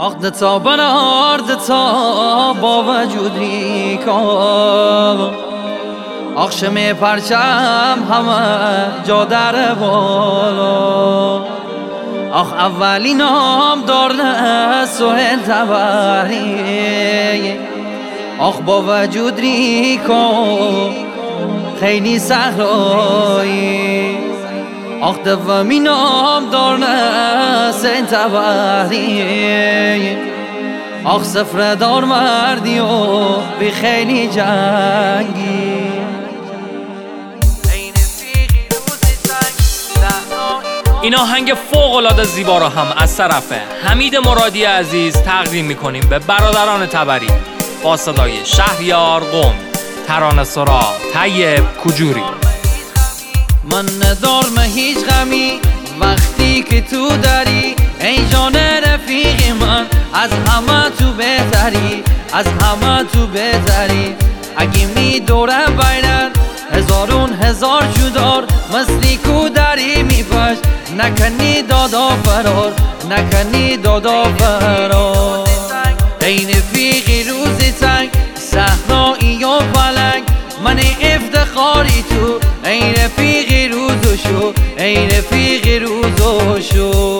عقد تا بنارد تا با وجود ریکا آخشم پرچم همه جا در بالا آخ اولی نام دارن سهل تبری آخ با وجود ریکا خیلی صحرایی آخ دومی نام دارن سهل تبری آخ سفره دار مردی و بی خیلی جنگی این آهنگ فوق‌العاده زیبا را هم از طرف حمید مرادی عزیز تقدیم می‌کنیم به برادران تبری با صدای شهریار قم، ترانه سرا طیب کوجوری. من ندارم هیچ غمی وقتی که تو داری ای جان رفیق من، از همه تو بهتری، از همه تو بهتری. اگه می دوره بینن هزارون هزار جدار مثلی کو داری میپش نکنی دادا فرار، نکنی دادا فرار. این رفیقی روزی تنگ صحرایی یا فلنگ من افتخاری تو، این رفیقی روزو شو، این رفیقی روزو شو.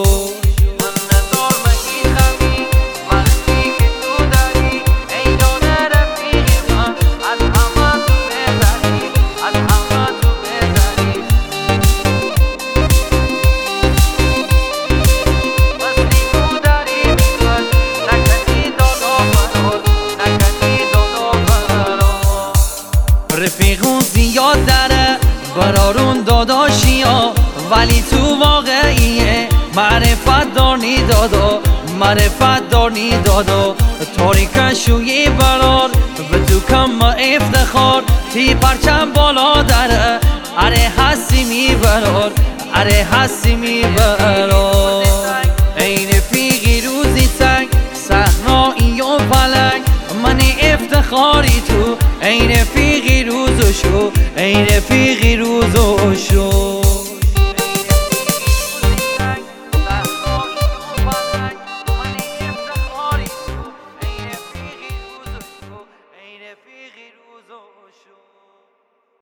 رفیقون زیاد داره برارون داداشیا، ولی تو واقعیه معرفت دارنی دادا، معرفت دارنی دادا. تاریکشوی برار به تو کم افتخار تی پرچم بالا داره، اره هستی میبرار، اره هستی میبرار. این رفیقی روزی تنگ صحرایی و پلنگ من افتخاری تو، این رفیقی روزو شو، این رفیقی روزو شو.